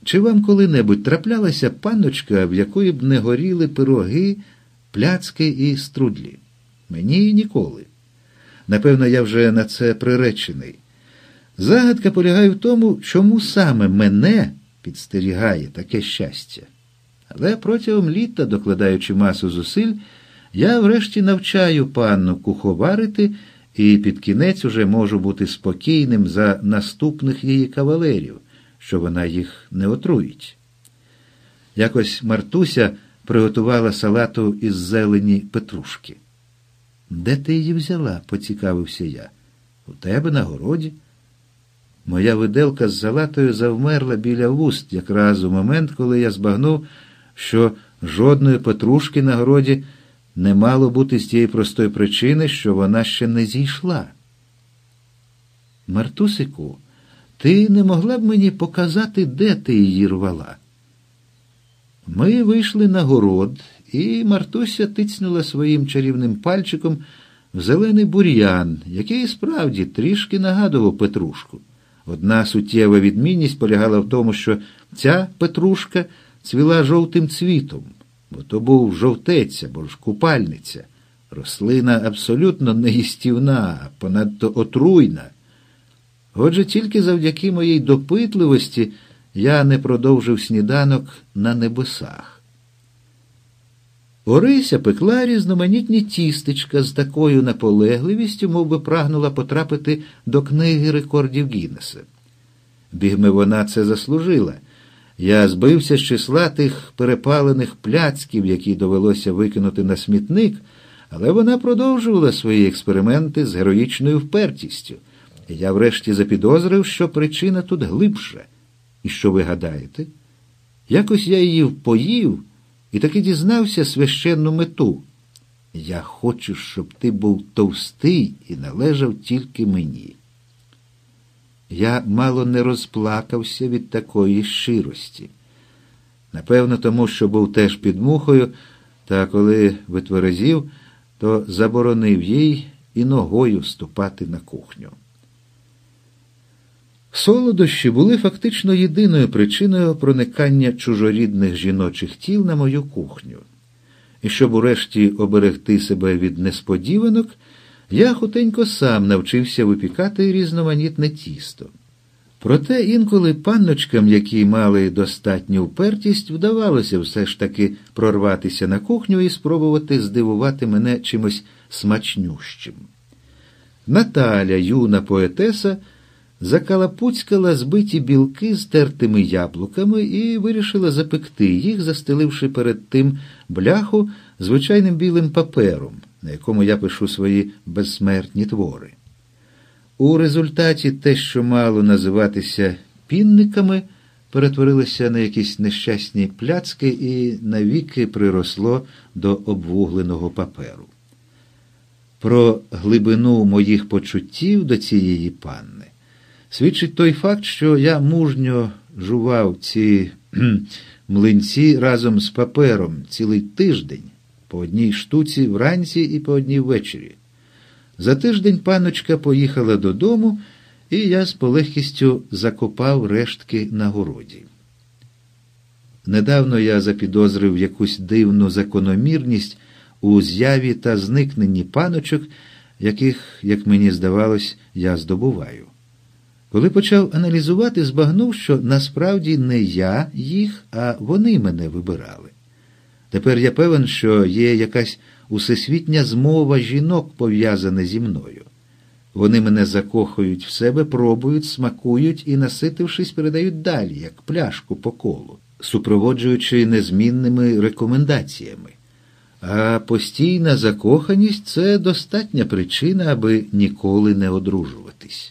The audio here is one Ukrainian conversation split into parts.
чи вам коли-небудь траплялася панночка, в якої б не горіли пироги, пляцки і струдлі? Мені ніколи. Напевно, я вже на це приречений. Загадка полягає в тому, чому саме мене підстерігає таке щастя. Але протягом літа, докладаючи масу зусиль, я врешті навчаю панну куховарити і під кінець уже можу бути спокійним за наступних її кавалерів, що вона їх не отруїть. Якось Мартуся приготувала салату із зелені петрушки. «Де ти її взяла?» – поцікавився я. «У тебе на городі». Моя виделка з салатою завмерла біля вуст якраз у момент, коли я збагнув, що жодної петрушки на городі не мало бути з тієї простої причини, що вона ще не зійшла. «Мартусику, ти не могла б мені показати, де ти її рвала?» Ми вийшли на город, і Мартуся тицнула своїм чарівним пальчиком в зелений бур'ян, який справді трішки нагадував петрушку. Одна суттєва відмінність полягала в тому, що ця петрушка цвіла жовтим цвітом, бо то був жовтець або ж купальниця. Рослина абсолютно неїстівна, а понадто отруйна. Отже, тільки завдяки моїй допитливості я не продовжив сніданок на небесах. Орися пекла різноманітні тістечка з такою наполегливістю, мов би прагнула потрапити до книги рекордів Гіннеса. Бігме вона це заслужила. Я збився з числа тих перепалених пляцків, які довелося викинути на смітник, але вона продовжувала свої експерименти з героїчною впертістю. І я врешті запідозрив, що причина тут глибша. І що ви гадаєте? Якось я її впоїв і таки дізнався священну мету. Я хочу, щоб ти був товстий і належав тільки мені. Я мало не розплакався від такої щирості. Напевно, тому, що був теж під мухою, та коли витверезів, то заборонив їй і ногою ступати на кухню. Солодощі були фактично єдиною причиною проникання чужорідних жіночих тіл на мою кухню. І щоб урешті оберегти себе від несподіванок, я хутенько сам навчився випікати різноманітне тісто. Проте інколи панночкам, які мали достатню впертість, вдавалося все ж таки прорватися на кухню і спробувати здивувати мене чимось смачнющим. Наталя, юна поетеса, закалапуцькала збиті білки з тертими яблуками і вирішила запекти їх, застеливши перед тим бляху звичайним білим папером, на якому я пишу свої безсмертні твори. У результаті те, що мало називатися пінниками, перетворилося на якісь нещасні пляцки і навіки приросло до обвугленого паперу. Про глибину моїх почуттів до цієї панни свідчить той факт, що я мужньо жував ці млинці разом з папером цілий тиждень, по одній штуці вранці і по одній ввечері. За тиждень панночка поїхала додому, і я з полегкістю закопав рештки на городі. Недавно я запідозрив якусь дивну закономірність у з'яві та зникненні панночок, яких, як мені здавалось, я здобуваю. Коли почав аналізувати, збагнув, що насправді не я їх, а вони мене вибирали. Тепер я певен, що є якась усесвітня змова жінок, пов'язана зі мною. Вони мене закохують в себе, пробують, смакують і, наситившись, передають далі, як пляшку по колу, супроводжуючи незмінними рекомендаціями. А постійна закоханість – це достатня причина, аби ніколи не одружуватись.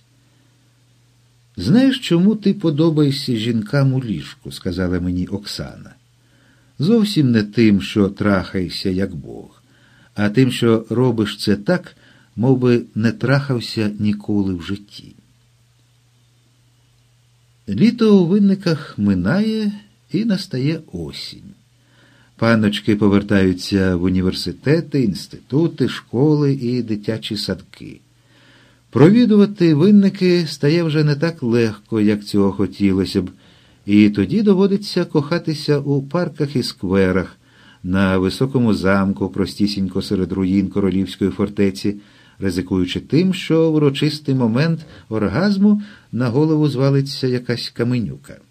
«Знаєш, чому ти подобаєшся жінкам у ліжку?» – сказала мені Оксана. «Зовсім не тим, що трахаєшся, як Бог, а тим, що робиш це так, мов би не трахався ніколи в житті». Літо у Винниках минає, і настає осінь. Панночки повертаються в університети, інститути, школи і дитячі садки. Провідувати Винники стає вже не так легко, як цього хотілося б, І тоді доводиться кохатися у парках і скверах, на високому замку, простісінько серед руїн королівської фортеці, ризикуючи тим, що в урочистий момент оргазму на голову звалиться якась каменюка.